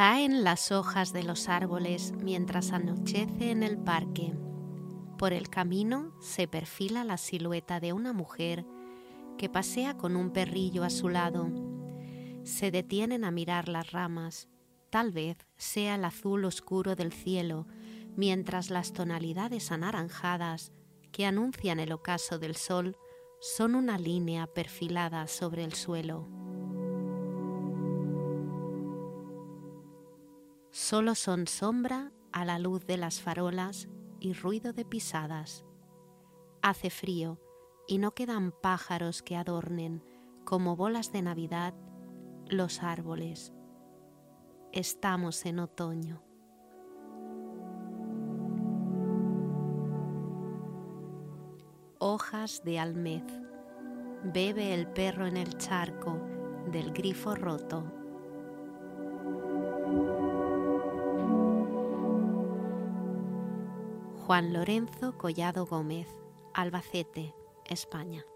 Caen las hojas de los árboles mientras anochece en el parque. Por el camino se perfila la silueta de una mujer que pasea con un perrillo a su lado. Se detienen a mirar las ramas. Tal vez sea el azul oscuro del cielo, mientras las tonalidades anaranjadas que anuncian el ocaso del sol son una línea perfilada sobre el suelo. Solo son sombra a la luz de las farolas y ruido de pisadas. Hace frío y no quedan pájaros que adornen, como bolas de Navidad, los árboles. Estamos en otoño. Hojas de almez. Bebe el perro en el charco del grifo roto. Juan Lorenzo Collado Gómez, Albacete, España.